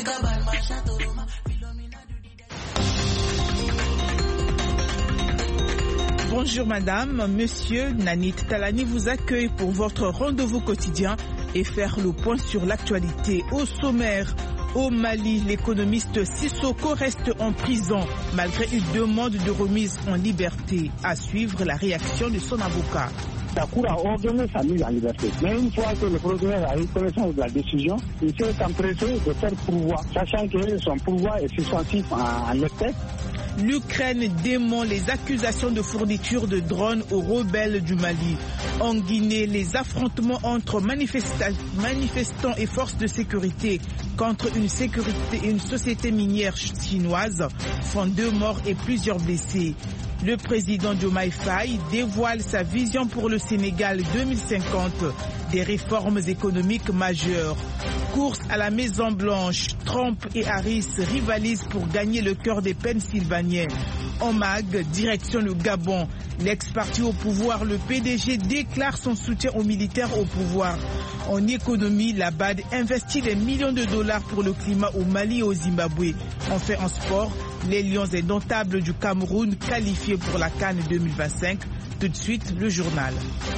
Bonjour madame, monsieur, Nanit Talani vous accueille pour votre rendez-vous quotidien et faire le point sur l'actualité. Au sommaire, au Mali, l'économiste Sissoko reste en prison malgré une demande de remise en liberté. À suivre la réaction de son avocat. La Cour a ordonné sa mise en liberté. Mais une fois que le procureur a eu connaissance de la décision, il s'est empressé de faire pourvoi, sachant que son pourvoi est suspensif en espèces. L'Ukraine dément les accusations de fourniture de drones aux rebelles du Mali. En Guinée, les affrontements entre manifestants et forces de sécurité contre une société minière chinoise font 2 morts et plusieurs blessés. Le président Diomaye Faye dévoile sa vision pour le Sénégal 2050, des réformes économiques majeures. Course à la Maison Blanche, Trump et Harris rivalisent pour gagner le cœur des Pennsylvaniens. En mag, direction le Gabon. L'ex-parti au pouvoir, le PDG, déclare son soutien aux militaires au pouvoir. En économie, la BAD investit des millions de dollars pour le climat au Mali et au Zimbabwe. Enfin, en sport, les Lions indomptables du Cameroun qualifiés pour la CAN 2025. Tout de suite, le journal.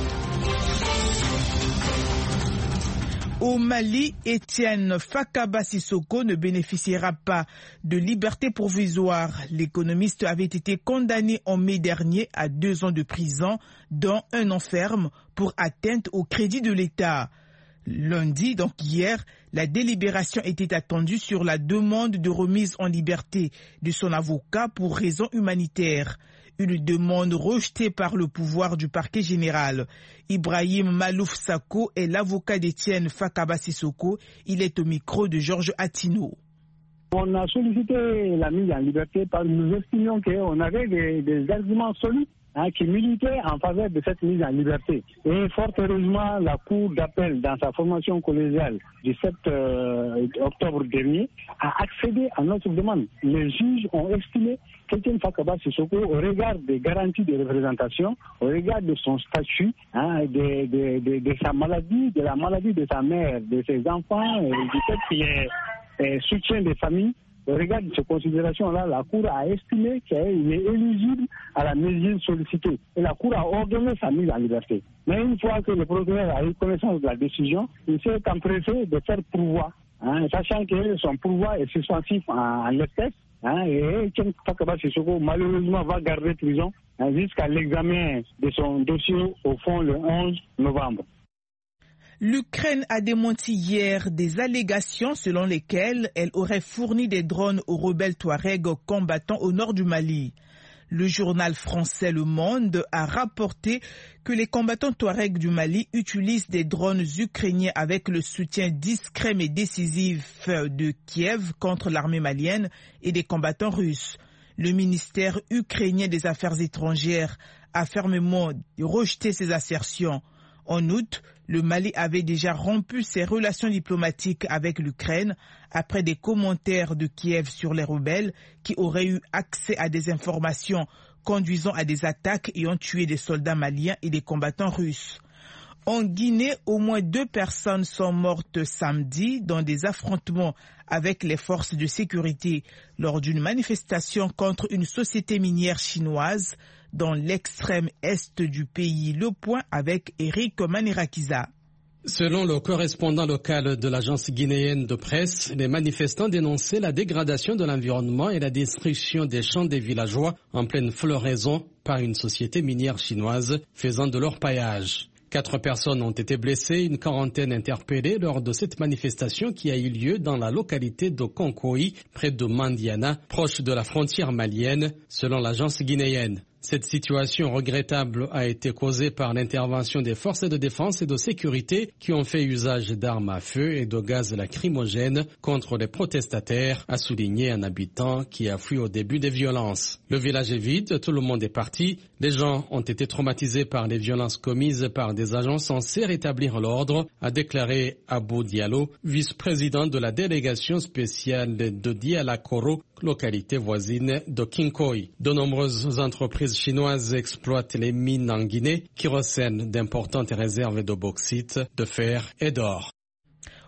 Au Mali, Etienne Fakaba Sissoko ne bénéficiera pas de liberté provisoire. L'économiste avait été condamné en mai dernier à 2 ans de prison, dont 1 an ferme, pour atteinte au crédit de l'État. Lundi, donc hier, la délibération était attendue sur la demande de remise en liberté de son avocat pour raison humanitaire. Une demande rejetée par le pouvoir du parquet général. Ibrahim Malouf Sako est l'avocat d'Etienne Fakaba Sissoko. Il est au micro de Georges Attino. On a sollicité la mise en liberté parce que nous estimions qu'on avait des arguments solides qui militaient en faveur de cette mise en liberté. Et fort heureusement, la Cour d'appel, dans sa formation collégiale du 7 octobre dernier, a accédé à notre demande. Les juges ont estimé qu'Etienne Fakaba Sissoko, au regard des garanties de représentation, au regard de son statut, de sa maladie, de la maladie de sa mère, de ses enfants, du fait qu'il est soutien des familles, au regard de ces considérations-là, la Cour a estimé qu'il est éligible à la mesure sollicitée. Et la Cour a ordonné sa mise en liberté. Mais une fois que le procureur a eu connaissance de la décision, il s'est empressé de faire pourvoi, sachant que son pourvoi est suspensif en espèces. Et Etienne Fakaba Sissoko, malheureusement, va garder prison jusqu'à l'examen de son dossier au fond le 11 novembre. L'Ukraine a démenti hier des allégations selon lesquelles elle aurait fourni des drones aux rebelles Touaregs combattant au nord du Mali. Le journal français Le Monde a rapporté que les combattants Touaregs du Mali utilisent des drones ukrainiens avec le soutien discret mais décisif de Kiev contre l'armée malienne et des combattants russes. Le ministère ukrainien des Affaires étrangères a fermement rejeté ces assertions. En août, le Mali avait déjà rompu ses relations diplomatiques avec l'Ukraine après des commentaires de Kiev sur les rebelles qui auraient eu accès à des informations conduisant à des attaques et ont tué des soldats maliens et des combattants russes. En Guinée, au moins 2 personnes sont mortes samedi dans des affrontements avec les forces de sécurité lors d'une manifestation contre une société minière chinoise dans l'extrême est du pays. Le point avec Eric Manirakiza. Selon le correspondant local de l'agence guinéenne de presse, les manifestants dénonçaient la dégradation de l'environnement et la destruction des champs des villageois en pleine floraison par une société minière chinoise faisant de l'orpaillage. 4 personnes ont été blessées, une quarantaine interpellées lors de cette manifestation qui a eu lieu dans la localité de Konkoï, près de Mandiana, proche de la frontière malienne, selon l'agence guinéenne. Cette situation regrettable a été causée par l'intervention des forces de défense et de sécurité qui ont fait usage d'armes à feu et de gaz lacrymogènes contre les protestataires, a souligné un habitant qui a fui au début des violences. Le village est vide, tout le monde est parti. Les gens ont été traumatisés par les violences commises par des agents censés rétablir l'ordre, a déclaré Abou Diallo, vice-président de la délégation spéciale de Dialakoro, localité voisine de Kinkoy. De nombreuses entreprises chinoises exploitent les mines en Guinée qui recèlent d'importantes réserves de bauxite, de fer et d'or.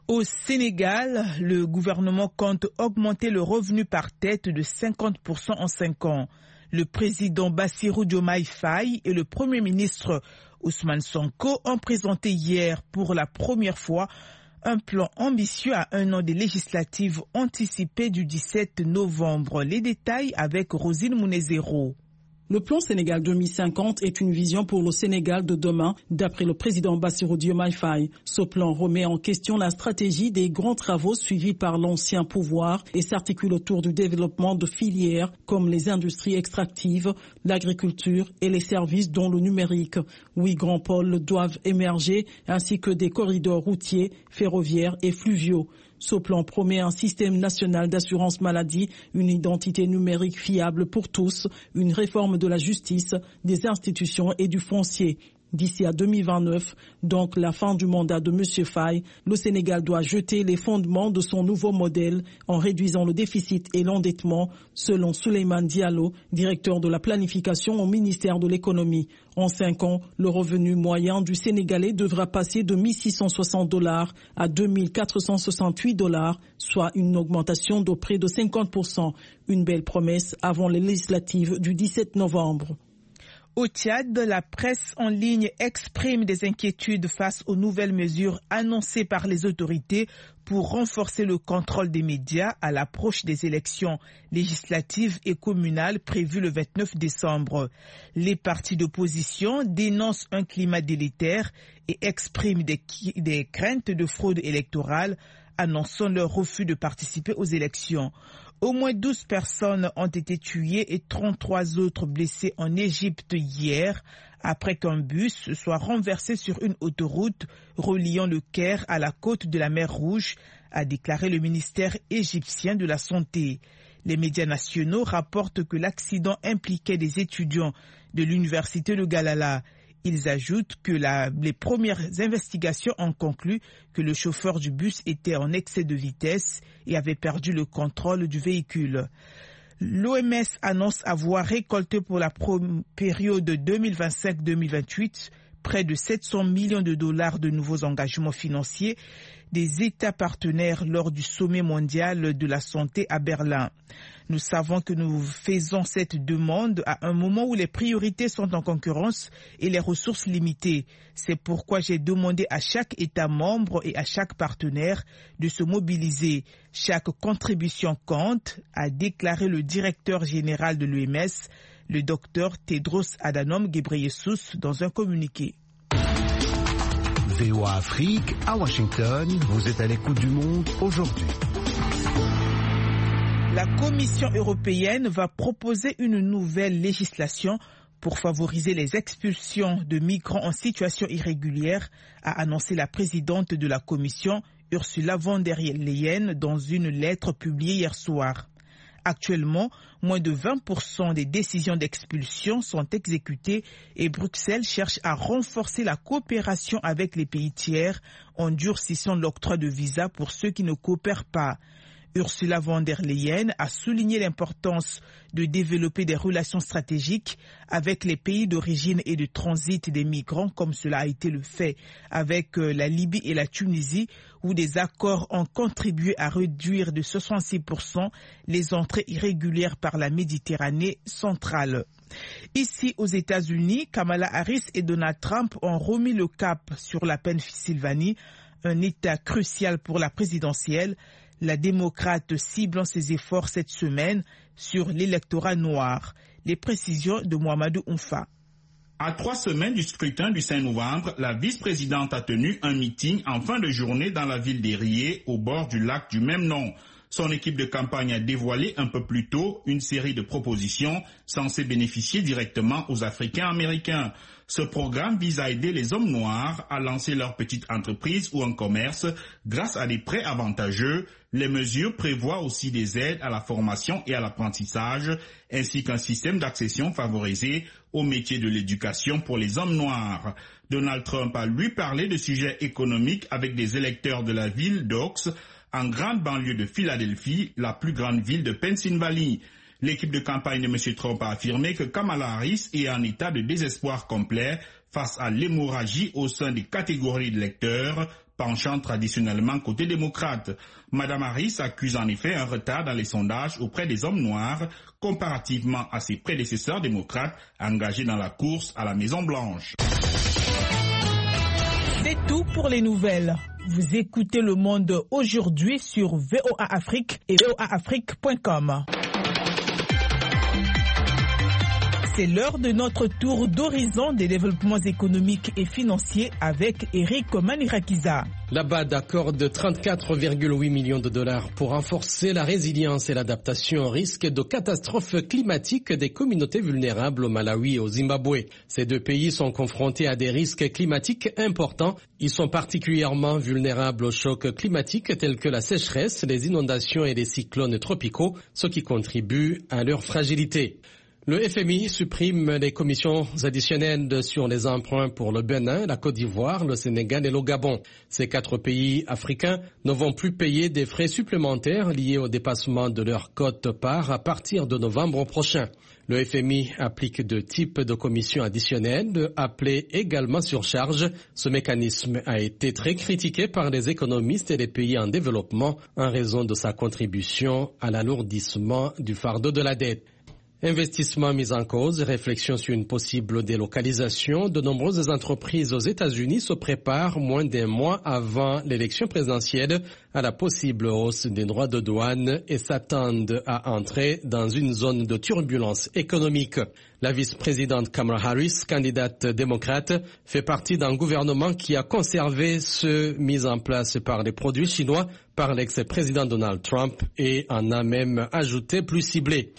Au Sénégal, le gouvernement compte augmenter le revenu par tête de 50% en 5 ans. Le président Bassirou Diomaye Faye et le premier ministre Ousmane Sonko ont présenté hier pour la première fois un plan ambitieux à 1 an des législatives anticipées du 17 novembre. Les détails avec Rosine Mounezero. Le plan Sénégal 2050 est une vision pour le Sénégal de demain, d'après le président Bassirou Diomaye Faye. Ce plan remet en question la stratégie des grands travaux suivis par l'ancien pouvoir et s'articule autour du développement de filières comme les industries extractives, l'agriculture et les services dont le numérique. 8 grands pôles doivent émerger ainsi que des corridors routiers, ferroviaires et fluviaux. Ce plan promet un système national d'assurance maladie, une identité numérique fiable pour tous, une réforme de la justice, des institutions et du foncier. D'ici à 2029, donc la fin du mandat de M. Faye, le Sénégal doit jeter les fondements de son nouveau modèle en réduisant le déficit et l'endettement, selon Souleymane Diallo, directeur de la planification au ministère de l'économie. En 5 ans, le revenu moyen du Sénégalais devra passer de 1 660 $ à 2 468 $, soit une augmentation de près de 50%. Une belle promesse avant les législatives du 17 novembre. Au Tchad, la presse en ligne exprime des inquiétudes face aux nouvelles mesures annoncées par les autorités pour renforcer le contrôle des médias à l'approche des élections législatives et communales prévues le 29 décembre. Les partis d'opposition dénoncent un climat délétère et expriment des craintes de fraude électorale, annonçant leur refus de participer aux élections. Au moins 12 personnes ont été tuées et 33 autres blessées en Égypte hier, après qu'un bus soit renversé sur une autoroute reliant le Caire à la côte de la mer Rouge, a déclaré le ministère égyptien de la Santé. Les médias nationaux rapportent que l'accident impliquait des étudiants de l'université de Galala. Ils ajoutent que les premières investigations ont conclu que le chauffeur du bus était en excès de vitesse et avait perdu le contrôle du véhicule. L'OMS annonce avoir récolté pour la période 2025-2028 près de 700 millions de dollars de nouveaux engagements financiers des États partenaires lors du sommet mondial de la santé à Berlin. Nous savons que nous faisons cette demande à un moment où les priorités sont en concurrence et les ressources limitées. C'est pourquoi j'ai demandé à chaque État membre et à chaque partenaire de se mobiliser. Chaque contribution compte, a déclaré le directeur général de l'OMS, le docteur Tedros Adhanom Ghebreyesus, dans un communiqué. VOA Afrique, à Washington, vous êtes à l'écoute du monde aujourd'hui. La Commission européenne va proposer une nouvelle législation pour favoriser les expulsions de migrants en situation irrégulière, a annoncé la présidente de la Commission, Ursula von der Leyen, dans une lettre publiée hier soir. Actuellement, moins de 20% des décisions d'expulsion sont exécutées et Bruxelles cherche à renforcer la coopération avec les pays tiers en durcissant l'octroi de visas pour ceux qui ne coopèrent pas. Ursula von der Leyen a souligné l'importance de développer des relations stratégiques avec les pays d'origine et de transit des migrants, comme cela a été le fait avec la Libye et la Tunisie, où des accords ont contribué à réduire de 66% les entrées irrégulières par la Méditerranée centrale. Ici, aux États-Unis, Kamala Harris et Donald Trump ont remis le cap sur la Pennsylvanie, un État crucial pour la présidentielle. La démocrate ciblant ses efforts cette semaine sur l'électorat noir. Les précisions de Mohamedou Oumfa. À 3 semaines du scrutin du 5 novembre, la vice-présidente a tenu un meeting en fin de journée dans la ville d'Erie, au bord du lac du même nom. Son équipe de campagne a dévoilé un peu plus tôt une série de propositions censées bénéficier directement aux Africains américains. Ce programme vise à aider les hommes noirs à lancer leur petite entreprise ou un commerce grâce à des prêts avantageux. Les mesures prévoient aussi des aides à la formation et à l'apprentissage, ainsi qu'un système d'accession favorisé aux métiers de l'éducation pour les hommes noirs. Donald Trump a lui parlé de sujets économiques avec des électeurs de la ville d'Oaks, en grande banlieue de Philadelphie, la plus grande ville de Pennsylvanie. L'équipe de campagne de M. Trump a affirmé que Kamala Harris est en état de désespoir complet face à l'hémorragie au sein des catégories d'électeurs penchant traditionnellement côté démocrate. Madame Harris accuse en effet un retard dans les sondages auprès des hommes noirs comparativement à ses prédécesseurs démocrates engagés dans la course à la Maison-Blanche. C'est tout pour les nouvelles. Vous écoutez Le Monde aujourd'hui sur VOA Afrique et voaafrique.com. C'est l'heure de notre tour d'horizon des développements économiques et financiers avec Eric Manirakiza. La BAD accorde 34,8 millions de dollars pour renforcer la résilience et l'adaptation au risque de catastrophes climatiques des communautés vulnérables au Malawi et au Zimbabwe. Ces deux pays sont confrontés à des risques climatiques importants. Ils sont particulièrement vulnérables aux chocs climatiques tels que la sécheresse, les inondations et les cyclones tropicaux, ce qui contribue à leur fragilité. Le FMI supprime les commissions additionnelles sur les emprunts pour le Bénin, la Côte d'Ivoire, le Sénégal et le Gabon. Ces 4 pays africains ne vont plus payer des frais supplémentaires liés au dépassement de leur quote-part à partir de novembre prochain. Le FMI applique 2 types de commissions additionnelles, appelées également surcharge. Ce mécanisme a été très critiqué par les économistes et les pays en développement en raison de sa contribution à l'alourdissement du fardeau de la dette. Investissement mis en cause, réflexion sur une possible délocalisation. De nombreuses entreprises aux États-Unis se préparent moins d'un mois avant l'élection présidentielle à la possible hausse des droits de douane et s'attendent à entrer dans une zone de turbulence économique. La vice-présidente Kamala Harris, candidate démocrate, fait partie d'un gouvernement qui a conservé ceux mis en place par les produits chinois par l'ex-président Donald Trump et en a même ajouté plus ciblés.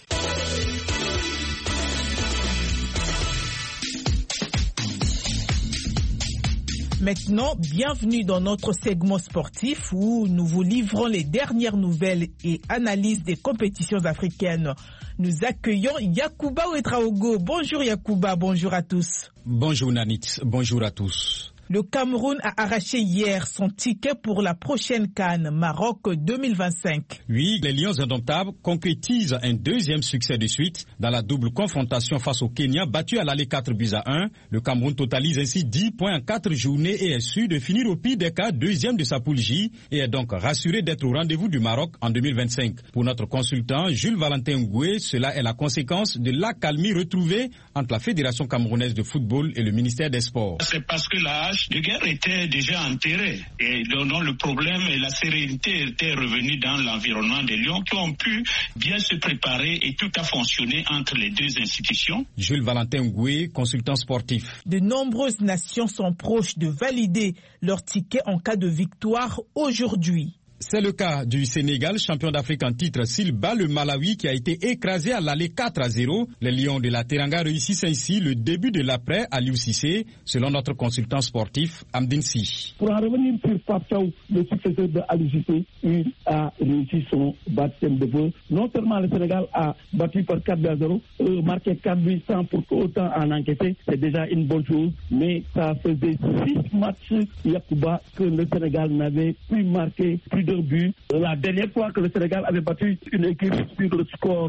Maintenant, bienvenue dans notre segment sportif où nous vous livrons les dernières nouvelles et analyses des compétitions africaines. Nous accueillons Yacouba Ouedraogo. Bonjour Yacouba, bonjour à tous. Bonjour Nanit, bonjour à tous. Le Cameroun a arraché hier son ticket pour la prochaine CAN Maroc 2025. Oui, les Lions indomptables concrétisent un 2e succès de suite dans la double confrontation face au Kenya, battu à l'aller 4-1. Le Cameroun totalise ainsi 10 points en 4 journées et est sûr de finir au pire des cas 2e de sa poule J et est donc rassuré d'être au rendez-vous du Maroc en 2025. Pour notre consultant Jules Valentin Ngoué, cela est la conséquence de l'accalmie retrouvée entre la Fédération camerounaise de football et le ministère des Sports. C'est parce que la hache de guerre était déjà enterrée et donc le problème et la sérénité étaient revenus dans l'environnement des Lions qui ont pu bien se préparer et tout a fonctionné entre les deux institutions. Jules Valentin Ngoué, consultant sportif. De nombreuses nations sont proches de valider leur ticket en cas de victoire aujourd'hui. C'est le cas du Sénégal, champion d'Afrique en titre, s'il bat le Malawi qui a été écrasé à l'aller 4-0. Les Lions de la Teranga réussissent ainsi le début de l'après à Aliou Cissé, selon notre consultant sportif Amdine Sy. Pour en revenir sur Papchaou, le successeur de Aliou Cissé, il a réussi son baptême de feu. Non seulement le Sénégal a battu par 4-0, marqué 4 buts sans pour autant en encaisser, c'est déjà une bonne chose, mais ça faisait 6 matchs, Yacouba, que le Sénégal n'avait plus marqué plus de but. La dernière fois que le Sénégal avait battu une équipe sur le score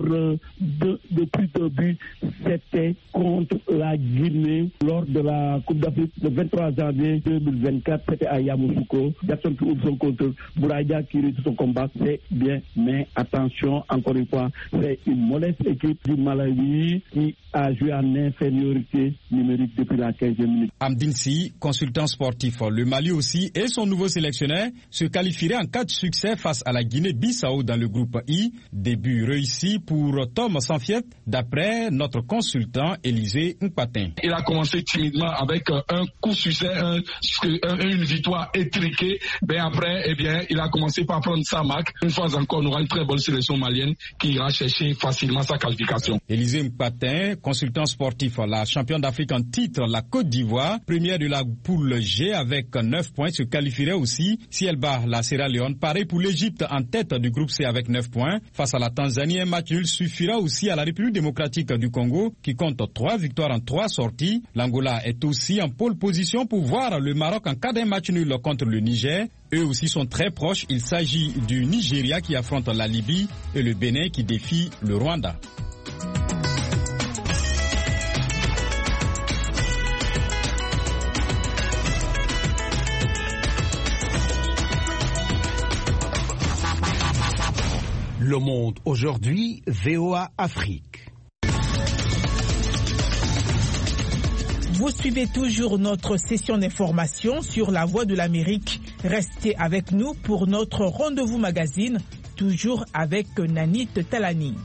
de plus de buts, c'était contre la Guinée lors de la Coupe d'Afrique le 23 janvier 2024. C'était à Yamoussoukro. Jackson qui ouvre son contre Bouraïda qui réussit son combat. C'est bien, mais attention, encore une fois, c'est une modeste équipe du Malawi qui a joué en infériorité numérique depuis la 15e minute. Amdine Sy, consultant sportif. Le Mali aussi et son nouveau sélectionneur se qualifieraient en cas de succès face à la Guinée-Bissau dans le groupe I. Début réussi pour Tom Sanfiet, d'après notre consultant Élisée Mpatin. Il a commencé timidement avec un coup succès, une victoire étriquée. Mais après, il a commencé par prendre sa marque. Une fois encore, on aura une très bonne sélection malienne qui ira chercher facilement sa qualification. Élisée Mpatin, consultant sportif, la championne d'Afrique en titre, la Côte d'Ivoire, première de la poule G avec 9 points, se qualifierait aussi si elle bat la Sierra Leone. Pareil pour l'Égypte en tête du groupe C avec 9 points. Face à la Tanzanie, un match nul suffira aussi à la République démocratique du Congo qui compte 3 victoires en 3 sorties. L'Angola est aussi en pole position pour voir le Maroc en cas d'un match nul contre le Niger. Eux aussi sont très proches. Il s'agit du Nigeria qui affronte la Libye et le Bénin qui défie le Rwanda. Le Monde aujourd'hui, VOA Afrique. Vous suivez toujours notre session d'information sur la Voix de l'Amérique. Restez avec nous pour notre rendez-vous magazine, toujours avec Nanit Talani.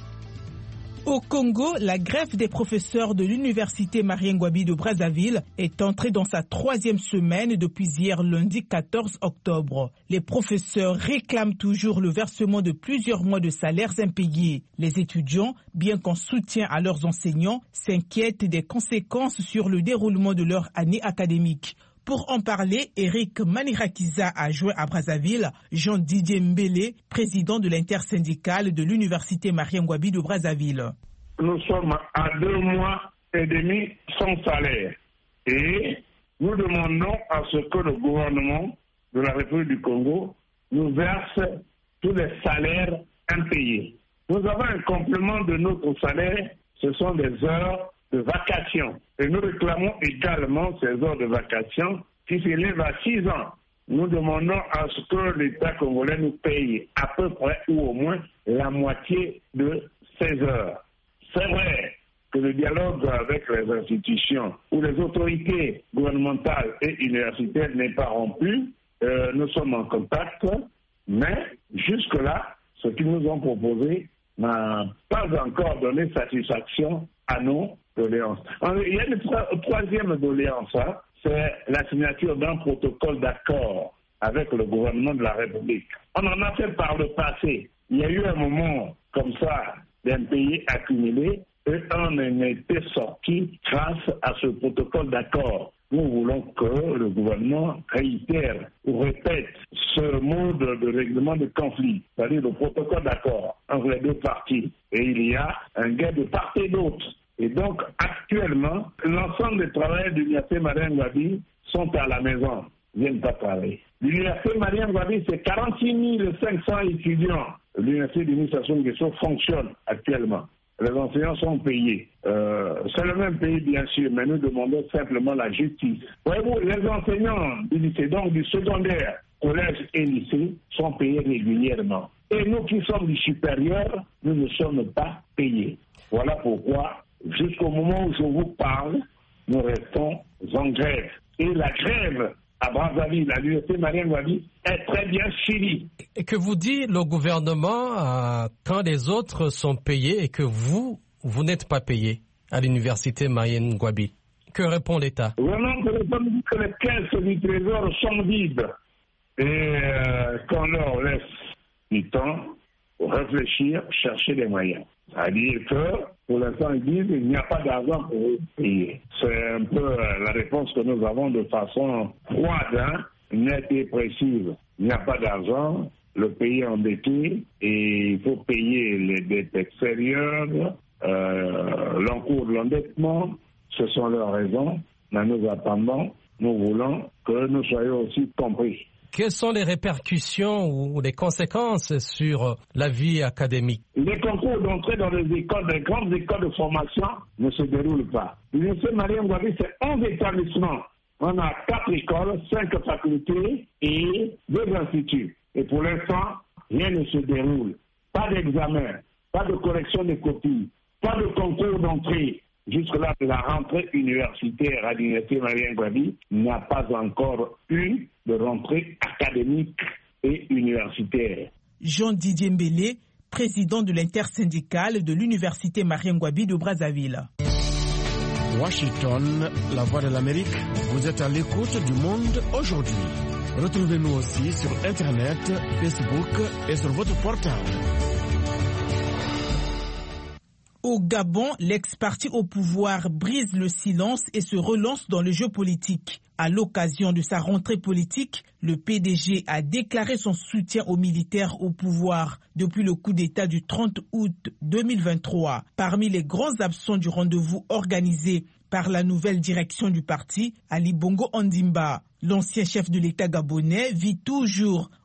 Au Congo, la grève des professeurs de l'université Marien Ngouabi de Brazzaville est entrée dans sa 3e semaine depuis hier lundi 14 octobre. Les professeurs réclament toujours le versement de plusieurs mois de salaires impayés. Les étudiants, bien qu'en soutien à leurs enseignants, s'inquiètent des conséquences sur le déroulement de leur année académique. Pour en parler, Eric Manirakiza a joint à Brazzaville Jean-Didier Mbélé, président de l'intersyndicale de l'université Marien Ngouabi de Brazzaville. Nous sommes à 2 mois et demi sans salaire et nous demandons à ce que le gouvernement de la République du Congo nous verse tous les salaires impayés. Nous avons un complément de notre salaire, ce sont des heures de vacation. Et nous réclamons également ces heures de vacation qui s'élèvent à 6 ans. Nous demandons à ce que l'État congolais nous paye à peu près ou au moins la moitié de ces heures. C'est vrai que le dialogue avec les institutions ou les autorités gouvernementales et universitaires n'est pas rompu. Nous sommes en contact, mais jusque-là, ce qu'ils nous ont proposé n'a pas encore donné satisfaction à nos doléances. Il y a une 3e doléance, c'est la signature d'un protocole d'accord avec le gouvernement de la République. On en a fait par le passé. Il y a eu un moment comme ça d'impayés accumulés et on en était sorti grâce à ce protocole d'accord. Nous voulons que le gouvernement réitère ou répète ce mode de règlement de conflit, c'est-à-dire le protocole d'accord entre les 2 parties. Et il y a un gain de part et d'autre. Et donc, actuellement, l'ensemble des travailleurs de l'université Marien Ngouabi sont à la maison, ne viennent pas travailler. L'université Marien Ngouabi, c'est 46 500 étudiants. L'université d'administration de Guesso fonctionne actuellement. Les enseignants sont payés. C'est le même pays, bien sûr, mais nous demandons simplement la justice. Voyez-vous, les enseignants du lycée, donc du secondaire, collège et lycée, sont payés régulièrement. Et nous qui sommes du supérieur, nous ne sommes pas payés. Voilà pourquoi, jusqu'au moment où je vous parle, nous restons en grève. Et la grève à Brazzaville, à l'université Marien Ngouabi, est très bien suivie. Et que vous dit le gouvernement quand les autres sont payés et que vous n'êtes pas payé à l'université Marien Ngouabi? Que répond l'État? Le gouvernement répond que les caisses du trésor sont vides et qu'on leur laisse du temps pour réfléchir, chercher des moyens. C'est-à-dire que, pour l'instant, ils disent qu'il n'y a pas d'argent pour payer. C'est un peu la réponse que nous avons de façon froide, nette et précise. Il n'y a pas d'argent, le pays est endetté et il faut payer les dettes extérieures, l'encours de l'endettement. Ce sont leurs raisons, mais nous attendons, nous voulons que nous soyons aussi compris. Quelles sont les répercussions ou les conséquences sur la vie académique? Les concours d'entrée dans les écoles, les grandes écoles de formation ne se déroulent pas. L'université Marien Ngouabi, c'est 11 établissements. On a 4 écoles, 5 facultés et 2 instituts. Et pour l'instant, rien ne se déroule. Pas d'examen, pas de correction des copies, pas de concours d'entrée. Jusque-là, la rentrée universitaire à l'université Marien Ngouabi n'a pas encore eu de rentrée académique et universitaire. Jean-Didier Mbélé, président de l'intersyndicale de l'université Marien Ngouabi de Brazzaville. Washington, la voix de l'Amérique, vous êtes à l'écoute du monde aujourd'hui. Retrouvez-nous aussi sur Internet, Facebook et sur votre portable. Au Gabon, l'ex-parti au pouvoir brise le silence et se relance dans le jeu politique. À l'occasion de sa rentrée politique, le PDG a déclaré son soutien aux militaires au pouvoir depuis le coup d'État du 30 août 2023. Parmi les grands absents du rendez-vous organisé par la nouvelle direction du parti, Ali Bongo Ondimba, l'ancien chef de l'État gabonais, vit toujours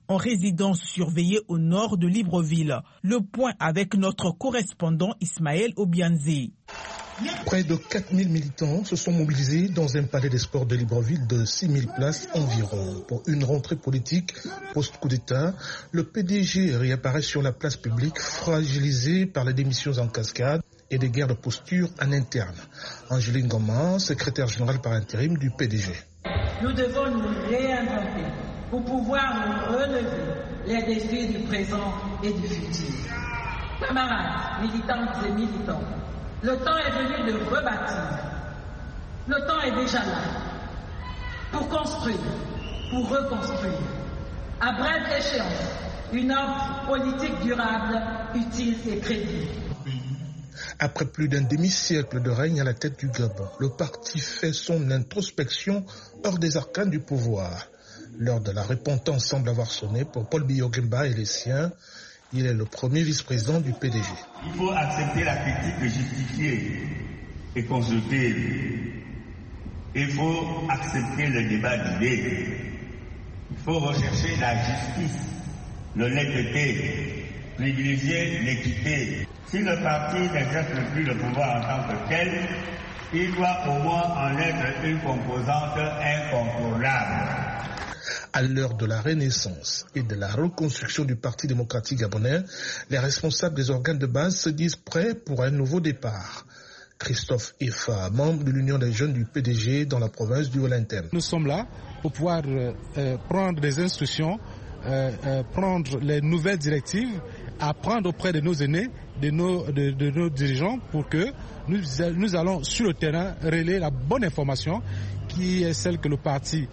en résidence surveillée au nord de Libreville. Le point avec notre correspondant Ismaël Obianzi. Près de 4000 militants se sont mobilisés dans un palais des sports de Libreville de 6000 places environ. Pour une rentrée politique post-coup d'État, le PDG réapparaît sur la place publique fragilisé par les démissions en cascade et des guerres de posture en interne. Angéline Goma, secrétaire générale par intérim du PDG. Nous devons nous réinventer pour pouvoir nous relever les défis du présent et du futur. Camarades, militantes et militants, le temps est venu de rebâtir. Le temps est déjà là pour construire, pour reconstruire. À brève échéance, une offre politique durable, utile et crédible. Après plus d'un demi-siècle de règne à la tête du Gabon, le parti fait son introspection hors des arcanes du pouvoir. L'heure de la repentance semble avoir sonné pour Paul Biya-Ogemba et les siens. Il est le premier vice-président du PDG. Il faut accepter la critique justifiée et constructive. Il faut accepter le débat d'idées. Il faut rechercher la justice, l'honnêteté, privilégier l'équité. Si le parti n'exerce plus le pouvoir en tant que tel, il doit au moins en être une composante incontournable. À l'heure de la renaissance et de la reconstruction du Parti démocratique gabonais, les responsables des organes de base se disent prêts pour un nouveau départ. Christophe Effa, membre de l'Union des jeunes du PDG dans la province du Wellington. Nous sommes là pour pouvoir prendre des instructions, prendre les nouvelles directives, apprendre auprès de nos aînés, de nos dirigeants pour que nous allons sur le terrain relayer la bonne information qui est celle que le parti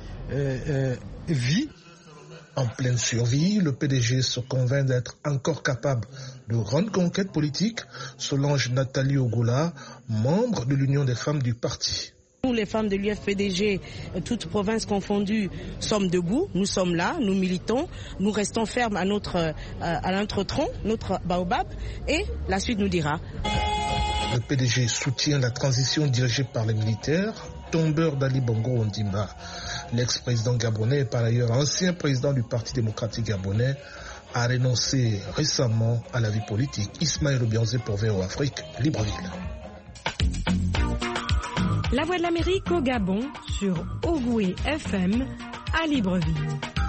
vit. En pleine survie, le PDG se convainc d'être encore capable de grandes conquêtes politiques. Solange Nathalie Ogola, membre de l'Union des femmes du parti. Nous, les femmes de l'UFPDG, toutes provinces confondues, sommes debout, nous sommes là, nous militons, nous restons fermes à notre tronc, notre baobab, et la suite nous dira. Le PDG soutient la transition dirigée par les militaires, tombeur d'Ali Bongo Ondimba. L'ex-président gabonais et par ailleurs ancien président du Parti démocratique gabonais a renoncé récemment à la vie politique. Ismaël Obianzi pour VO Afrique, Libreville. La Voix de l'Amérique au Gabon sur Ogoué FM à Libreville.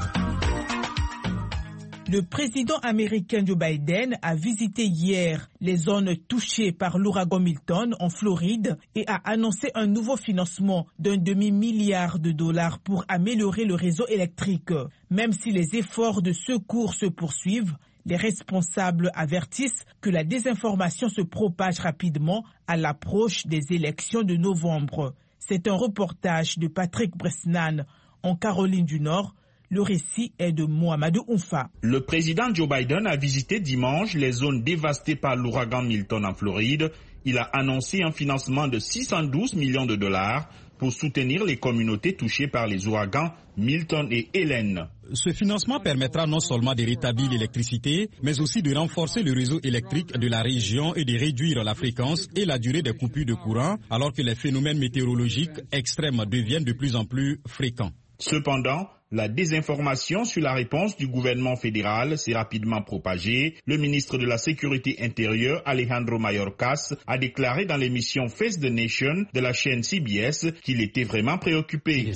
Le président américain Joe Biden a visité hier les zones touchées par l'ouragan Milton en Floride et a annoncé un nouveau financement d'1 demi-milliard de dollars pour améliorer le réseau électrique. Même si les efforts de secours se poursuivent, les responsables avertissent que la désinformation se propage rapidement à l'approche des élections de novembre. C'est un reportage de Patrick Bresnan en Caroline du Nord. Le récit est de Mohamedou Oumfa. Le président Joe Biden a visité dimanche les zones dévastées par l'ouragan Milton en Floride. Il a annoncé un financement de 612 millions de dollars pour soutenir les communautés touchées par les ouragans Milton et Hélène. Ce financement permettra non seulement de rétablir l'électricité, mais aussi de renforcer le réseau électrique de la région et de réduire la fréquence et la durée des coupures de courant, alors que les phénomènes météorologiques extrêmes deviennent de plus en plus fréquents. Cependant, la désinformation sur la réponse du gouvernement fédéral s'est rapidement propagée. Le ministre de la Sécurité intérieure, Alejandro Mayorkas, a déclaré dans l'émission Face the Nation de la chaîne CBS qu'il était vraiment préoccupé.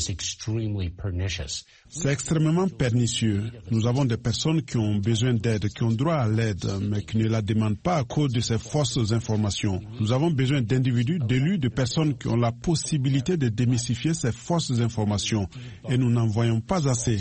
C'est extrêmement pernicieux. Nous avons des personnes qui ont besoin d'aide, qui ont droit à l'aide, mais qui ne la demandent pas à cause de ces fausses informations. Nous avons besoin d'individus, d'élus, de personnes qui ont la possibilité de démystifier ces fausses informations. Et nous n'en voyons pas assez.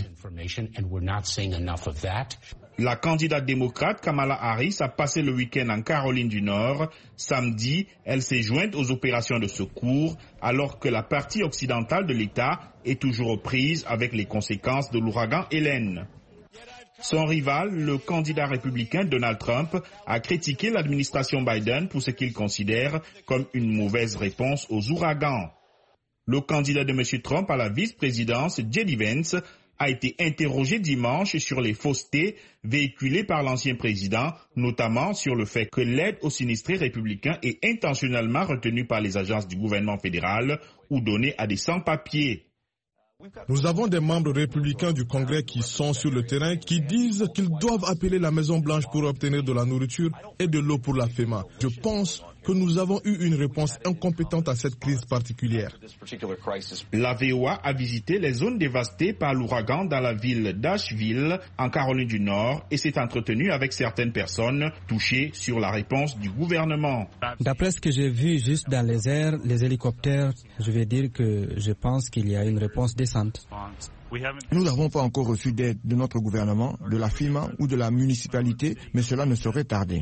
La candidate démocrate Kamala Harris a passé le week-end en Caroline du Nord. Samedi, elle s'est jointe aux opérations de secours alors que la partie occidentale de l'État est toujours aux prises avec les conséquences de l'ouragan Hélène. Son rival, le candidat républicain Donald Trump, a critiqué l'administration Biden pour ce qu'il considère comme une mauvaise réponse aux ouragans. Le candidat de M. Trump à la vice-présidence, J.D. Vance, a été interrogé dimanche sur les faussetés véhiculées par l'ancien président, notamment sur le fait que l'aide aux sinistrés républicains est intentionnellement retenue par les agences du gouvernement fédéral ou donnée à des sans-papiers. Nous avons des membres républicains du Congrès qui sont sur le terrain, qui disent qu'ils doivent appeler la Maison-Blanche pour obtenir de la nourriture et de l'eau pour la FEMA. Je pense que nous avons eu une réponse incompétente à cette crise particulière. La VOA a visité les zones dévastées par l'ouragan dans la ville d'Asheville, en Caroline du Nord, et s'est entretenue avec certaines personnes touchées sur la réponse du gouvernement. D'après ce que j'ai vu juste dans les airs, les hélicoptères, je vais dire que je pense qu'il y a une réponse décente. Nous n'avons pas encore reçu d'aide de notre gouvernement, de la FEMA ou de la municipalité, mais cela ne saurait tarder.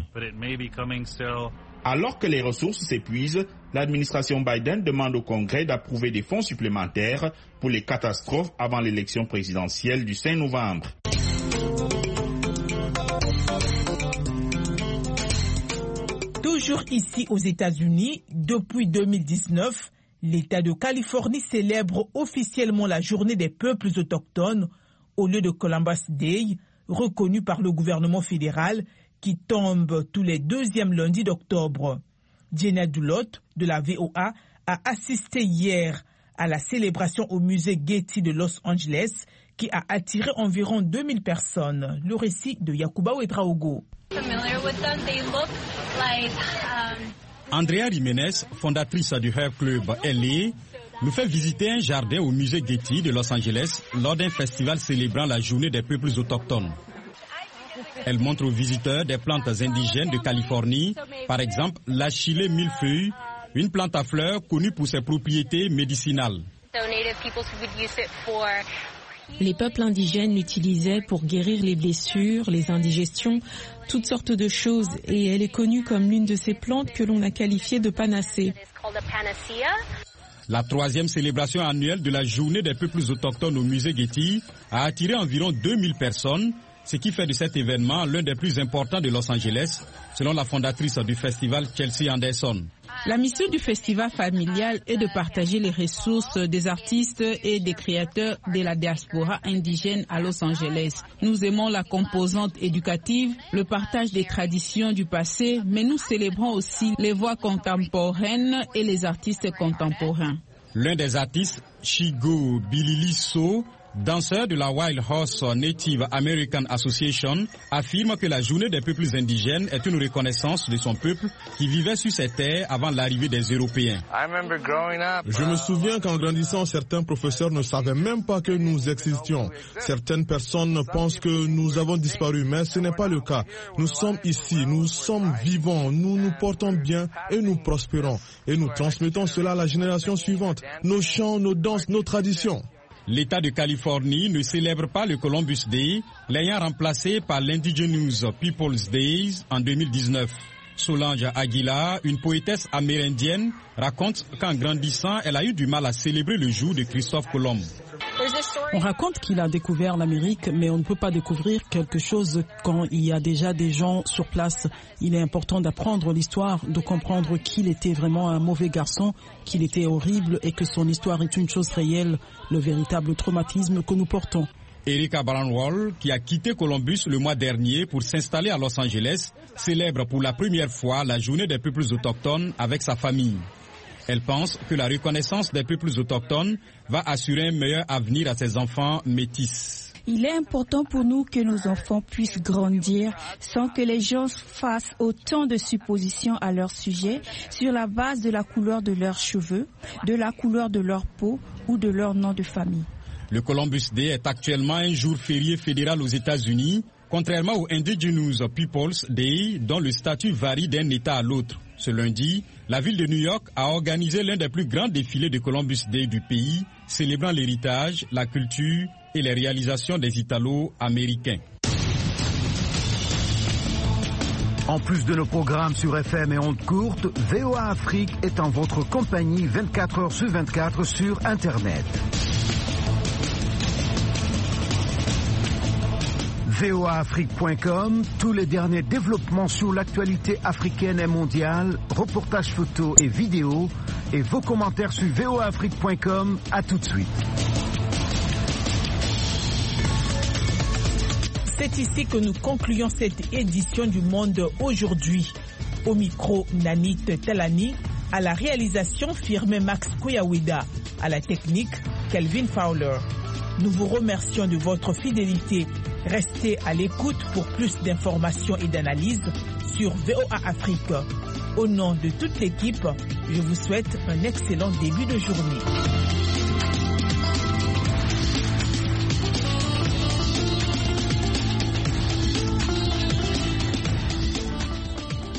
Alors que les ressources s'épuisent, l'administration Biden demande au Congrès d'approuver des fonds supplémentaires pour les catastrophes avant l'élection présidentielle du 5 novembre. Toujours ici aux États-Unis, depuis 2019, l'État de Californie célèbre officiellement la journée des peuples autochtones au lieu de Columbus Day, reconnu par le gouvernement fédéral, qui tombe tous les deuxièmes lundis d'octobre. Jenna Dulot de la VOA a assisté hier à la célébration au musée Getty de Los Angeles qui a attiré environ 2000 personnes. Le récit de Yakuba Ouedraogo. Andrea Jiménez, fondatrice du Herb Club LA, nous fait visiter un jardin au musée Getty de Los Angeles lors d'un festival célébrant la journée des peuples autochtones. Elle montre aux visiteurs des plantes indigènes de Californie, par exemple l'achillée millefeuille, une plante à fleurs connue pour ses propriétés médicinales. Les peuples indigènes l'utilisaient pour guérir les blessures, les indigestions, toutes sortes de choses, et elle est connue comme l'une de ces plantes que l'on a qualifiée de panacée. La troisième célébration annuelle de la journée des peuples autochtones au musée Getty a attiré environ 2000 personnes, ce qui fait de cet événement l'un des plus importants de Los Angeles, selon la fondatrice du festival Chelsea Anderson. La mission du festival familial est de partager les ressources des artistes et des créateurs de la diaspora indigène à Los Angeles. Nous aimons la composante éducative, le partage des traditions du passé, mais nous célébrons aussi les voix contemporaines et les artistes contemporains. L'un des artistes, Shigo Bililiso, danseur de la Wild Horse Native American Association, affirme que la journée des peuples indigènes est une reconnaissance de son peuple qui vivait sur ces terres avant l'arrivée des Européens. Je me souviens qu'en grandissant, certains professeurs ne savaient même pas que nous existions. Certaines personnes pensent que nous avons disparu, mais ce n'est pas le cas. Nous sommes ici, nous sommes vivants, nous nous portons bien et nous prospérons. Et nous transmettons cela à la génération suivante. Nos chants, nos danses, nos traditions. L'État de Californie ne célèbre pas le Columbus Day, l'ayant remplacé par l'Indigenous Peoples Days en 2019. Solange Aguilar, une poétesse amérindienne, raconte qu'en grandissant, elle a eu du mal à célébrer le jour de Christophe Colomb. On raconte qu'il a découvert l'Amérique, mais on ne peut pas découvrir quelque chose quand il y a déjà des gens sur place. Il est important d'apprendre l'histoire, de comprendre qu'il était vraiment un mauvais garçon, qu'il était horrible et que son histoire est une chose réelle, le véritable traumatisme que nous portons. Erika Barnwell, qui a quitté Columbus le mois dernier pour s'installer à Los Angeles, célèbre pour la première fois la journée des peuples autochtones avec sa famille. Elle pense que la reconnaissance des peuples autochtones va assurer un meilleur avenir à ses enfants métis. Il est important pour nous que nos enfants puissent grandir sans que les gens fassent autant de suppositions à leur sujet sur la base de la couleur de leurs cheveux, de la couleur de leur peau ou de leur nom de famille. Le Columbus Day est actuellement un jour férié fédéral aux États-Unis, contrairement au Indigenous Peoples Day, dont le statut varie d'un État à l'autre. Ce lundi, la ville de New York a organisé l'un des plus grands défilés de Columbus Day du pays, célébrant l'héritage, la culture et les réalisations des Italo-Américains. En plus de nos programmes sur FM et ondes courtes, VOA Afrique est en votre compagnie 24 heures sur 24 sur Internet. voaafrique.com, tous les derniers développements sur l'actualité africaine et mondiale, reportages photos et vidéos, et vos commentaires sur voaafrique.com. À tout de suite. C'est ici que nous concluons cette édition du Monde aujourd'hui. Au micro, Nanit Talani, à la réalisation, firmé Max Kouyawida, à la technique, Kelvin Fowler. Nous vous remercions de votre fidélité. Restez à l'écoute pour plus d'informations et d'analyses sur VOA Afrique. Au nom de toute l'équipe, je vous souhaite un excellent début de journée.